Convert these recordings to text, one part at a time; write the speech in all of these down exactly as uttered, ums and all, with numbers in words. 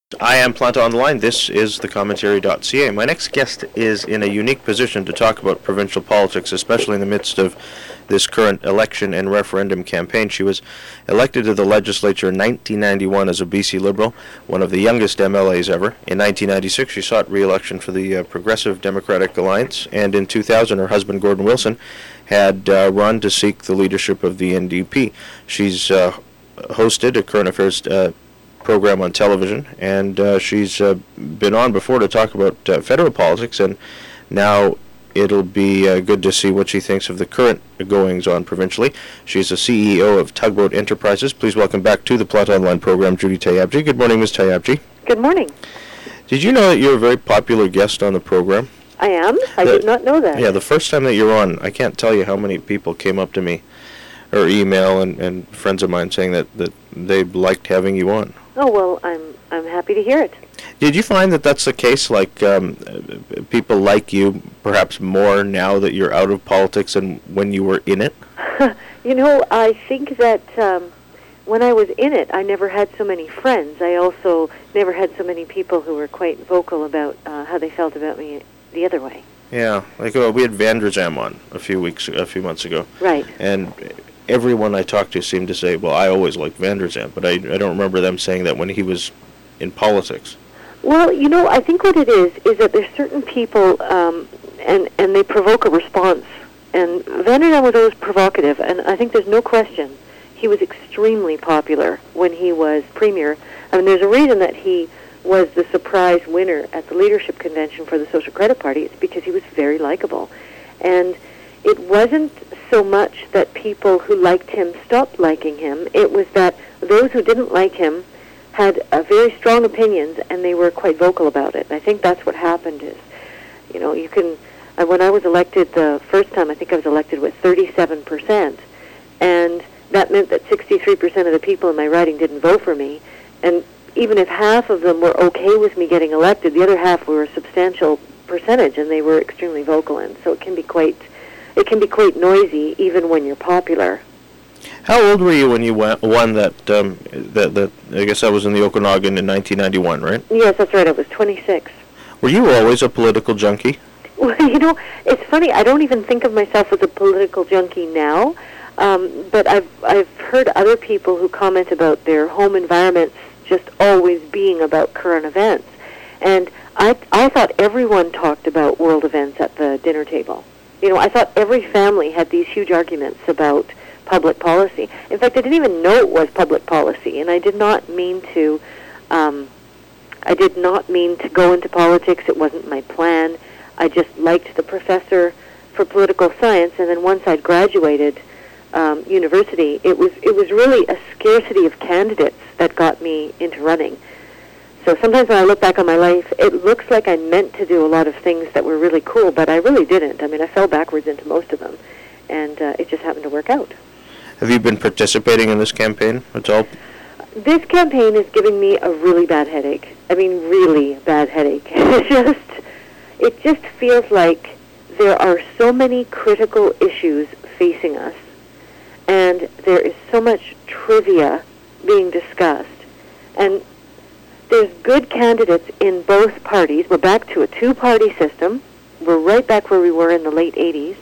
I am Planta on the line. This is the commentary dot c a. My next guest is in a unique position to talk about provincial politics, especially in the midst of this current election and referendum campaign. She was elected to the legislature in nineteen ninety-one as a B C Liberal, one of the youngest M L As ever. In nineteen ninety-six, she sought re-election for the uh, Progressive Democratic Alliance, and in two thousand, her husband, Gordon Wilson, had uh, run to seek the leadership of the N D P. She's uh, hosted a current affairs uh, program on television, and uh, she's uh, been on before to talk about uh, federal politics, and now it'll be uh, good to see what she thinks of the current goings on provincially. She's the C E O of Tugboat Enterprises. Please welcome back to the Plot Online program, Judy Tyabji. Good morning, Miz Tyabji. Good morning. Did you know that you're a very popular guest on the program? I am? I the, did not know that. Yeah, the first time that you're on, I can't tell you how many people came up to me, or email, and, and friends of mine saying that, that they liked having you on. Oh, well, I'm I'm happy to hear it. Did you find that that's the case? Like, um, people like you perhaps more now that you're out of politics than when you were in it? You know, I think that um, when I was in it, I never had so many friends. I also never had so many people who were quite vocal about uh, how they felt about me the other way. Yeah, like uh, we had Van der Zam on a few weeks, a few months ago. Right. And everyone I talked to seemed to say, well, I always liked Van der Zam, but I, I don't remember them saying that when he was in politics. Well, you know, I think what it is is that there's certain people, um, and, and they provoke a response. And Van der Zam was always provocative, and I think there's no question he was extremely popular when he was premier. I mean, there's a reason that he was the surprise winner at the leadership convention for the Social Credit Party. It's because he was very likable. And it wasn't so much that people who liked him stopped liking him. It was that those who didn't like him had uh, very strong opinions, and they were quite vocal about it. And I think that's what happened is, you know, you can, uh, when I was elected the first time, I think I was elected with thirty-seven percent, and that meant that sixty-three percent of the people in my riding didn't vote for me, and even if half of them were okay with me getting elected, the other half were a substantial percentage, and they were extremely vocal, and so it can be quite, it can be quite noisy even when you're popular. How old were you when you won, won that, um, that, that, I guess that was in the Okanagan in nineteen ninety-one, right? Yes, that's right. I was twenty-six. Were you always a political junkie? Well, you know, it's funny. I don't even think of myself as a political junkie now, um, but I've, I've heard other people who comment about their home environments just always being about current events. And I, I thought everyone talked about world events at the dinner table. You know, I thought every family had these huge arguments about public policy. In fact, I didn't even know it was public policy, and I did not mean to. Um, I did not mean to go into politics. It wasn't my plan. I just liked the professor for political science, and then once I'd graduated um, university, it was it was really a scarcity of candidates that got me into running. So sometimes when I look back on my life, it looks like I meant to do a lot of things that were really cool, but I really didn't. I mean, I fell backwards into most of them, and uh, it just happened to work out. Have you been participating in this campaign at all? This campaign is giving me a really bad headache. I mean, really bad headache. It just, it just feels like there are so many critical issues facing us, and there is so much trivia being discussed, and there's good candidates in both parties. We're back to a two-party system. We're right back where we were in the late eighties.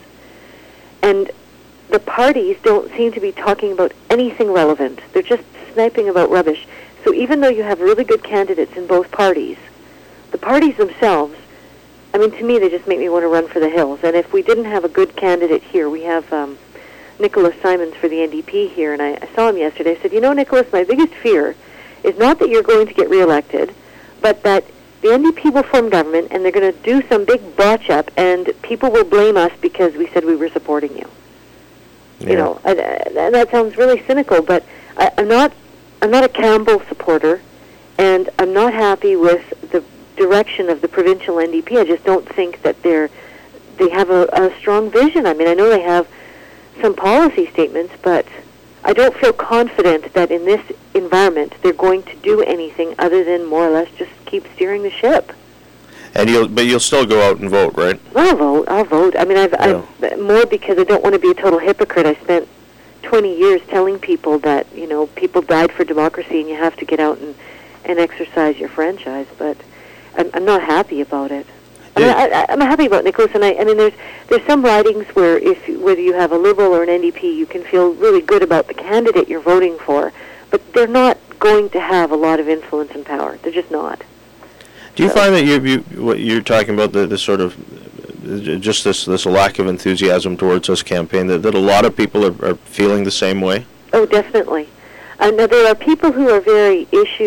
And the parties don't seem to be talking about anything relevant. They're just sniping about rubbish. So even though you have really good candidates in both parties, the parties themselves, I mean, to me, they just make me want to run for the hills. And if we didn't have a good candidate here, we have um, Nicholas Simons for the N D P here, and I, I saw him yesterday. I said, you know, Nicholas, my biggest fear is not that you're going to get reelected, but that the N D P will form government, and they're going to do some big botch-up, and people will blame us because we said we were supporting you. Yeah. You know, I, I, that sounds really cynical, but I, I'm not. I'm not a Campbell supporter, and I'm not happy with the direction of the provincial N D P. I just don't think that they're they have a, a strong vision. I mean, I know they have some policy statements, but I don't feel confident that in this environment they're going to do anything other than more or less just keep steering the ship. And you'll, but you'll still go out and vote, right? I'll vote. I'll vote. I mean, I've, Yeah. I've more because I don't want to be a total hypocrite. I spent twenty years telling people that, you know, people died for democracy and you have to get out and, and exercise your franchise. But I'm, I'm not happy about it. I Yeah. mean, I, I, I'm happy about Nicholas, and I, I mean, there's there's some ridings where if whether you have a Liberal or an N D P, you can feel really good about the candidate you're voting for, but they're not going to have a lot of influence and power. They're just not. Do you So- find that you, you what you're talking about the, the sort of uh, just this this lack of enthusiasm towards this campaign that, that a lot of people are, are feeling the same way? Oh, definitely. Uh, now, there are people who are very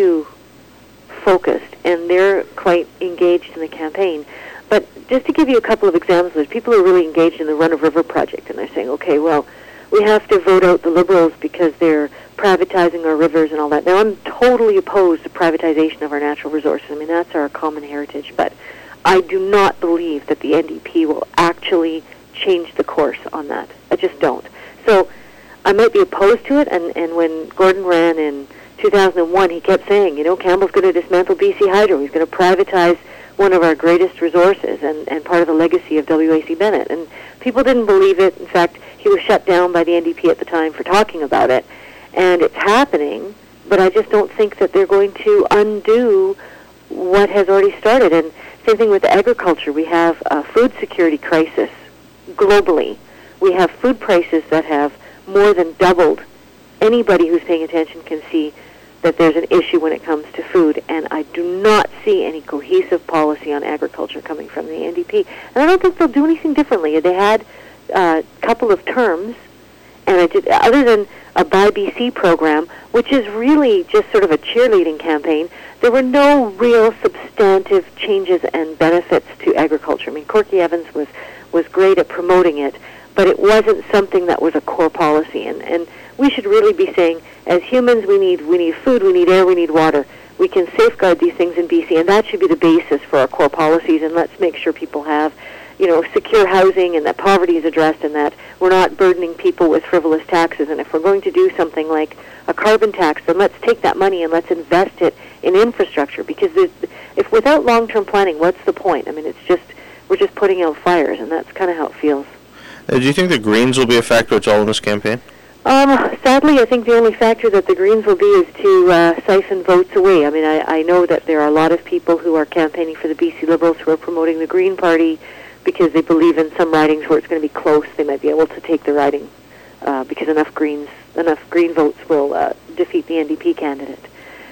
issue-focused, and they're quite engaged in the campaign. But just to give you a couple of examples, there's people who are really engaged in the Run-of-River project, and they're saying, okay, well, we have to vote out the Liberals because they're privatizing our rivers and all that. Now, I'm totally opposed to privatization of our natural resources. I mean, that's our common heritage. But I do not believe that the N D P will actually change the course on that. I just don't. So I might be opposed to it, and, and when Gordon ran in two thousand one, he kept saying, you know, Campbell's going to dismantle B C Hydro. He's going to privatize one of our greatest resources and, and part of the legacy of W A C Bennett. And people didn't believe it. In fact, he was shut down by the N D P at the time for talking about it. And it's happening, but I just don't think that they're going to undo what has already started. And same thing with agriculture. We have a food security crisis globally. We have food prices that have more than doubled. Anybody who's paying attention can see that there's an issue when it comes to food, and I do not see any cohesive policy on agriculture coming from the N D P. And I don't think they'll do anything differently. They had a uh, couple of terms, and I did, other than a Buy B C program, which is really just sort of a cheerleading campaign, there were no real substantive changes and benefits to agriculture. I mean, Corky Evans was, was great at promoting it, but it wasn't something that was a core policy. And, and we should really be saying, as humans, we need we need food, we need air, we need water. We can safeguard these things in B C, and that should be the basis for our core policies. And let's make sure people have, you know, secure housing, and that poverty is addressed, and that we're not burdening people with frivolous taxes. And if we're going to do something like a carbon tax, then let's take that money and let's invest it in infrastructure. Because there's, if without long-term planning, what's the point? I mean, it's just we're just putting out fires, and that's kind of how it feels. Uh, do you think the Greens will be a factor at all in this campaign? Um, sadly, I think the only factor that the Greens will be is to uh, siphon votes away. I mean, I, I know that there are a lot of people who are campaigning for the B C Liberals who are promoting the Green Party because they believe in some ridings where it's going to be close. They might be able to take the riding uh, because enough Greens, enough Green votes will uh, defeat the N D P candidate.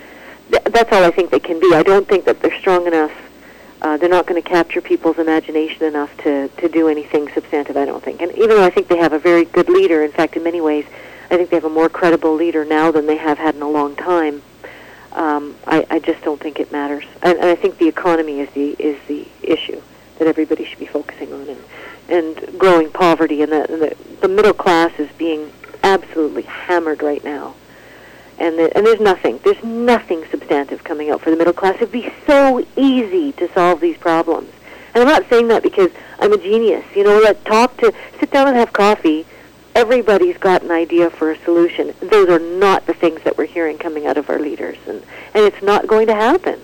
Th- that's all I think they can be. I don't think that they're strong enough. Uh, they're not going to capture people's imagination enough to, to do anything substantive, I don't think. And even though I think they have a very good leader, in fact, in many ways, I think they have a more credible leader now than they have had in a long time. Um, I, I just don't think it matters. And, and I think the economy is the is the issue that everybody should be focusing on, and, and growing poverty, and, the, and the, the middle class is being absolutely hammered right now. And, the, and there's nothing, there's nothing substantive coming out for the middle class. It'd be so easy to solve these problems. And I'm not saying that because I'm a genius. You know, let talk to, sit down and have coffee. Everybody's got an idea for a solution. Those are not the things that we're hearing coming out of our leaders, and, and it's not going to happen.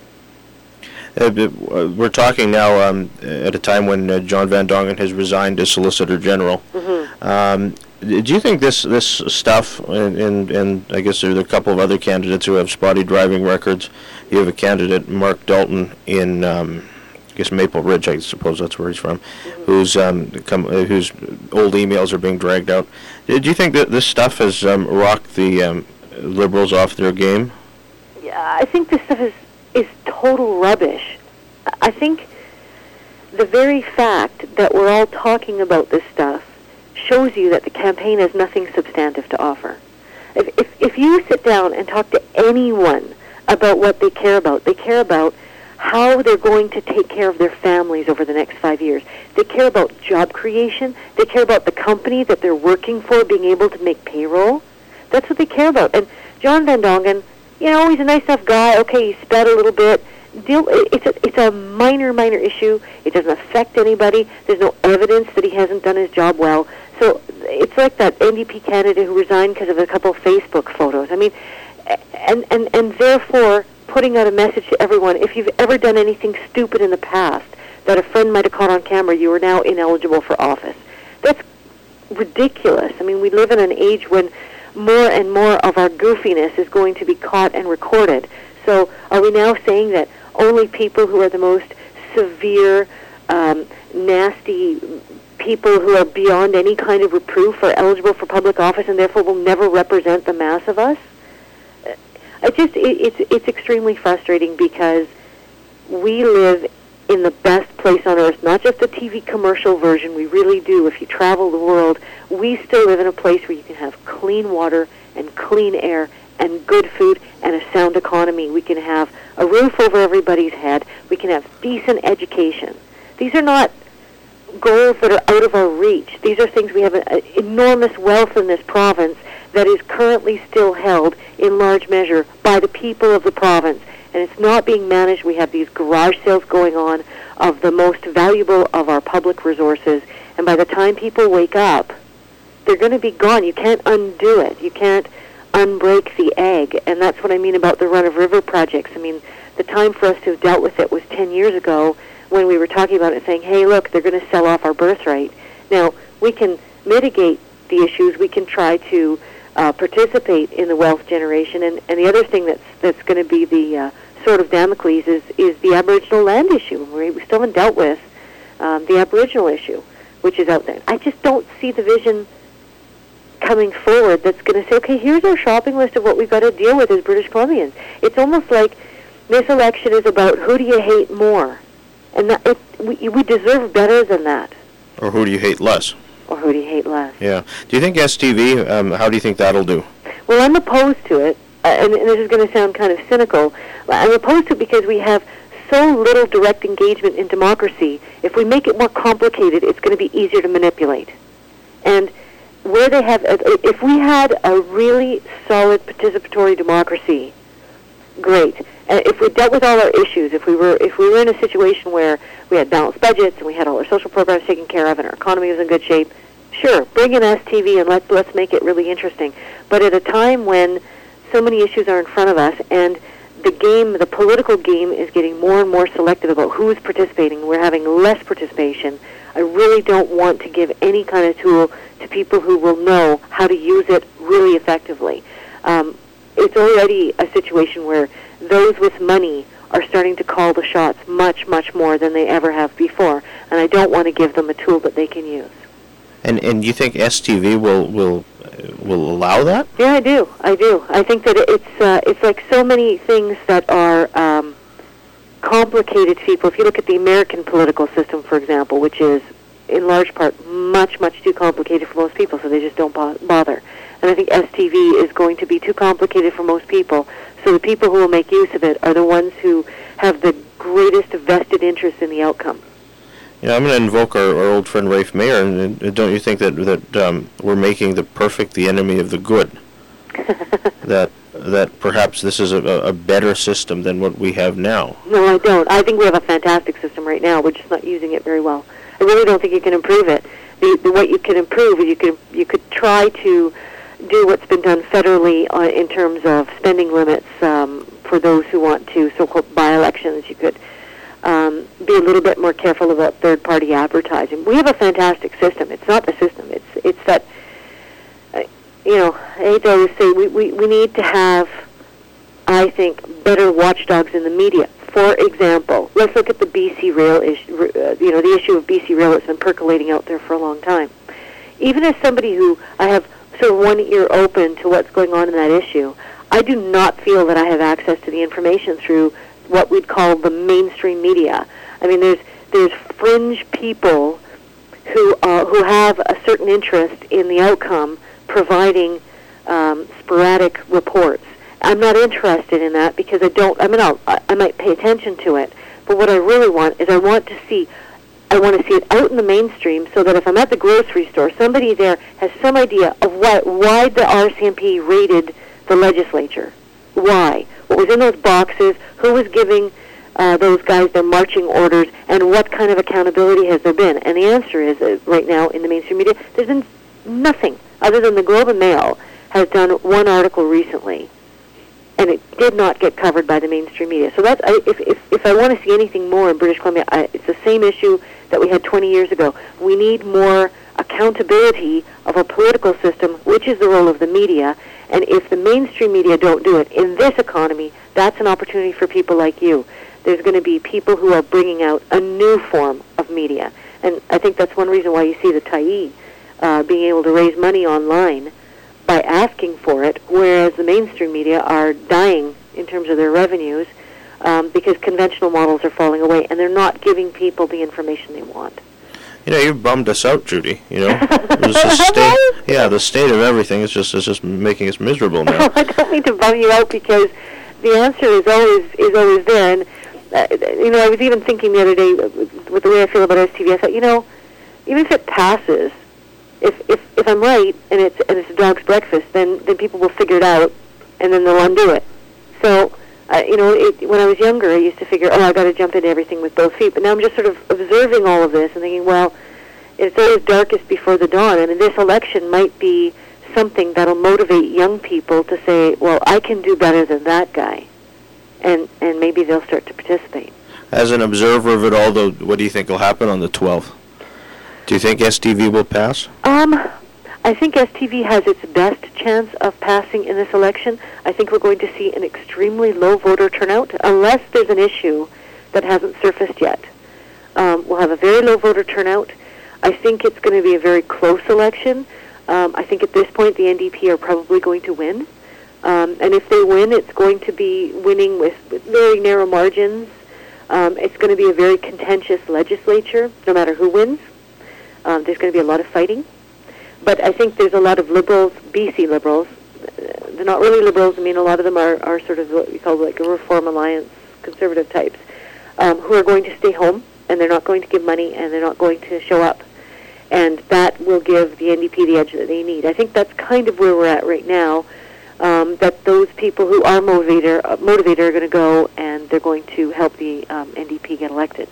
Uh, we're talking now um, at a time when uh, John Van Dongen has resigned as Solicitor General. Mm-hmm. Um, do you think this this stuff, and, and, and I guess there are a couple of other candidates who have spotty driving records. You have a candidate, Mark Dalton, in um, I guess Maple Ridge, I suppose that's where he's from, mm-hmm. whose um, come, uh, whose old emails are being dragged out. Do you think that this stuff has um, rocked the um, Liberals off their game? Yeah, I think this stuff is is total rubbish. I think the very fact that we're all talking about this stuff shows you that the campaign has nothing substantive to offer. If, if, if you sit down and talk to anyone about what they care about, they care about how they're going to take care of their families over the next five years. They care about job creation. They care about the company that they're working for being able to make payroll. That's what they care about. And John Van Dongen, you know, he's a nice enough guy. Okay, he spat a little bit. Deal, it's a, it's a minor, minor issue. It doesn't affect anybody. There's no evidence that he hasn't done his job well. So it's like that N D P candidate who resigned because of a couple of Facebook photos. I mean, and, and, and therefore putting out a message to everyone, if you've ever done anything stupid in the past that a friend might have caught on camera, you are now ineligible for office. That's ridiculous. I mean, we live in an age when more and more of our goofiness is going to be caught and recorded. So are we now saying that only people who are the most severe, um, nasty people who are beyond any kind of reproof are eligible for public office and therefore will never represent the mass of us? I just it, it's it's extremely frustrating because we live in the best place on earth, not just a T V commercial version. We really do. If you travel the world, we still live in a place where you can have clean water and clean air and good food and a sound economy. We can have a roof over everybody's head. We can have decent education. These are not goals that are out of our reach. These are things we have an enormous wealth in this province that is currently still held in large measure by the people of the province. And it's not being managed. We have these garage sales going on of the most valuable of our public resources. And by the time people wake up, they're going to be gone. You can't undo it. You can't unbreak the egg. And that's what I mean about the run-of-river projects. I mean, the time for us to have dealt with it was ten years ago when we were talking about it saying, hey, look, they're going to sell off our birthright. Now, we can mitigate the issues. We can try to uh, participate in the wealth generation. And, and the other thing that's, that's going to be the... Uh, sort of Damocles is, is the Aboriginal land issue. We, we still haven't dealt with um, the Aboriginal issue, which is out there. I just don't see the vision coming forward that's going to say, okay, here's our shopping list of what we've got to deal with as British Columbians. It's almost like this election is about who do you hate more? And that, it, we, we deserve better than that. Or who do you hate less? Or who do you hate less? Yeah. Do you think S T V, um, how do you think that'll do? Well, I'm opposed to it. Uh, and, and this is going to sound kind of cynical. I'm opposed to it because we have so little direct engagement in democracy. If we make it more complicated, it's going to be easier to manipulate. And where they have, if we had a really solid participatory democracy, great. And if we dealt with all our issues, if we were, if we were in a situation where we had balanced budgets and we had all our social programs taken care of and our economy was in good shape, sure, bring in S T V and let's let's make it really interesting. But at a time when so many issues are in front of us, and the game, the political game, is getting more and more selective about who's participating. We're having less participation. I really don't want to give any kind of tool to people who will know how to use it really effectively. Um, it's already a situation where those with money are starting to call the shots much, much more than they ever have before, and I don't want to give them a tool that they can use. And and you think S T V will will will allow that? Yeah, I do. I do. I think that it's uh, it's like so many things that are um, complicated to people. If you look at the American political system, for example, which is in large part much, much too complicated for most people, so they just don't bo- bother. And I think S T V is going to be too complicated for most people, so the people who will make use of it are the ones who have the greatest vested interest in the outcome. Yeah, I'm going to invoke our, our old friend Rafe Mayer, and uh, don't you think that that um, we're making the perfect the enemy of the good? that that perhaps this is a, a better system than what we have now. No, I don't. I think we have a fantastic system right now. We're just not using it very well. I really don't think you can improve it. The, the what you can improve is you could you could try to do what's been done federally uh, in terms of spending limits um, for those who want to so-called by-elections. You could. Um, be a little bit more careful about third-party advertising. We have a fantastic system. It's not the system. It's it's that, uh, you know, I hate to always say we, we, we need to have, I think, better watchdogs in the media. For example, let's look at the B C Rail issue, uh, you know, the issue of B C Rail that's been percolating out there for a long time. Even as somebody who, I have sort of one ear open to what's going on in that issue, I do not feel that I have access to the information through what we'd call the mainstream media. I mean, there's there's fringe people who uh, who have a certain interest in the outcome, providing um, sporadic reports. I'm not interested in that because I don't. I mean, I'll, I might pay attention to it, but what I really want is I want to see. I want to see it out in the mainstream so that if I'm at the grocery store, somebody there has some idea of what why the R C M P raided the legislature. Why? What was in those boxes, who was giving uh, those guys their marching orders, and what kind of accountability has there been? And the answer is, uh, right now in the mainstream media, there's been nothing other than the Globe and Mail has done one article recently, and it did not get covered by the mainstream media. So that's, I, if, if, if I want to see anything more in British Columbia, I, it's the same issue that we had twenty years ago. We need more accountability of our political system, which is the role of the media. And if the mainstream media don't do it in this economy, that's an opportunity for people like you. There's going to be people who are bringing out a new form of media. And I think that's one reason why you see the Tyee uh, being able to raise money online by asking for it, whereas the mainstream media are dying in terms of their revenues um, because conventional models are falling away, and they're not giving people the information they want. You know, you've bummed us out, Judy. You know, It's the state, yeah, the state of everything is just is just making us miserable now. I don't mean to bum you out because the answer is always is always there. And uh, you know, I was even thinking the other day with, with the way I feel about S T V. I thought, you know, even if it passes, if if if I'm right and it's and it's a dog's breakfast, then then people will figure it out, and then they'll undo it. So. Uh, you know, it, when I was younger, I used to figure, oh, I got to jump into everything with both feet. But now I'm just sort of observing all of this and thinking, well, it's always darkest before the dawn. And this election might be something that'll motivate young people to say, well, I can do better than that guy. And and maybe they'll start to participate. As an observer of it all, though, what do you think will happen on the twelfth? Do you think S T V will pass? Um... I think S T V has its best chance of passing in this election. I think we're going to see an extremely low voter turnout, unless there's an issue that hasn't surfaced yet. Um, we'll have a very low voter turnout. I think it's going to be a very close election. Um, I think at this point the N D P are probably going to win. Um, and if they win, it's going to be winning with, with very narrow margins. Um, it's going to be a very contentious legislature, no matter who wins. Um, there's going to be a lot of fighting. But I think there's a lot of liberals, B C liberals. Uh, they're not really liberals. I mean, a lot of them are, are sort of what we call like a Reform Alliance conservative types, um, who are going to stay home, and they're not going to give money, and they're not going to show up. And that will give the N D P the edge that they need. I think that's kind of where we're at right now, um, that those people who are motivator, uh, motivator are going to go, and they're going to help the um, N D P get elected.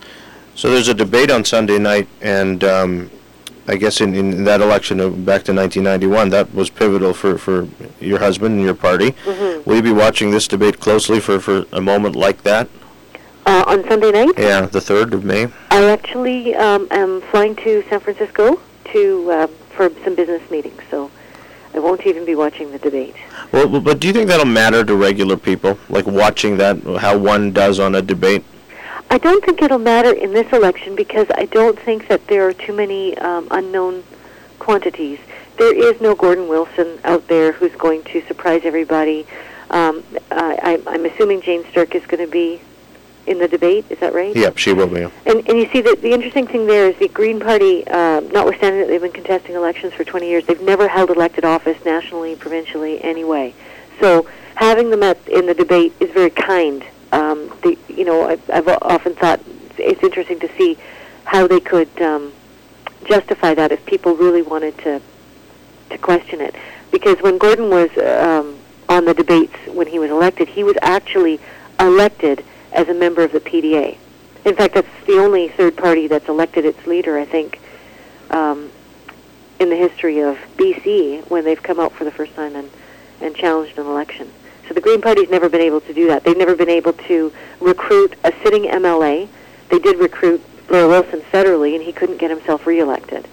So there's a debate on Sunday night, and um, I guess in, in that election of back to nineteen ninety-one, that was pivotal for, for your husband and your party. Mm-hmm. Will you be watching this debate closely for, for a moment like that? Uh, on Sunday night? Yeah, the third of May. I actually um, am flying to San Francisco to uh, for some business meetings, so I won't even be watching the debate. Well, but do you think that'll matter to regular people, like watching that, how one does on a debate? I don't think it'll matter in this election because I don't think that there are too many um, unknown quantities. There is no Gordon Wilson out there who's going to surprise everybody. Um, I, I'm assuming Jane Sturk is going to be in the debate. Is that right? Yep, she will be. And, and you see that the interesting thing there is the Green Party, uh, notwithstanding that they've been contesting elections for twenty years, they've never held elected office nationally, provincially, anyway. So having them at, in the debate is very kind. Um, the, you know, I've, I've often thought it's interesting to see how they could um, justify that if people really wanted to to question it. Because when Gordon was um, on the debates when he was elected, he was actually elected as a member of the P D A. In fact, that's the only third party that's elected its leader, I think, um, in the history of B C when they've come out for the first time and, and challenged an election. So the Green Party's never been able to do that. They've never been able to recruit a sitting M L A. They did recruit Blair Wilson federally, and he couldn't get himself reelected.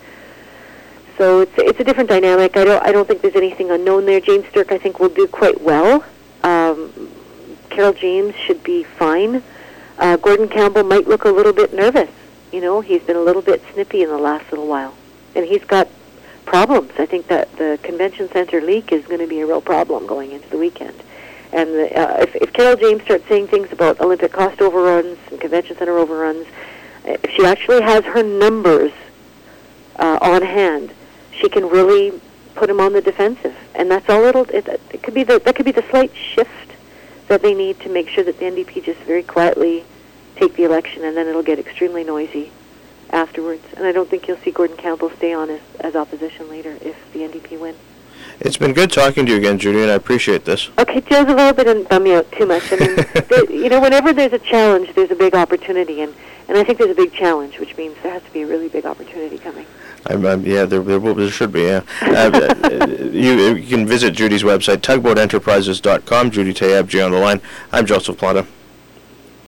So it's it's a different dynamic. I don't I don't think there's anything unknown there. Jane Sturk, I think, will do quite well. Um, Carol James should be fine. Uh, Gordon Campbell might look a little bit nervous. You know, he's been a little bit snippy in the last little while, and he's got problems. I think that the convention center leak is going to be a real problem going into the weekend. And the, uh, if, if Carol James starts saying things about Olympic cost overruns and convention center overruns, if she actually has her numbers uh, on hand, she can really put him on the defensive. And that's all it'll. It, it could be the that could be the slight shift that they need to make sure that the N D P just very quietly take the election, and then it'll get extremely noisy afterwards. And I don't think you'll see Gordon Campbell stay on as, as opposition leader if the N D P win. It's been good talking to you again, Judy, and I appreciate this. Okay, Joseph, I hope it didn't bum you out too much. I mean, there, you know, whenever there's a challenge, there's a big opportunity, and, and I think there's a big challenge, which means there has to be a really big opportunity coming. I'm, I'm, yeah, there, there, will, there should be, yeah. Uh, you, you can visit Judy's website, tugboat enterprises dot com. Judy Tayab, G on the line. I'm Joseph Planta.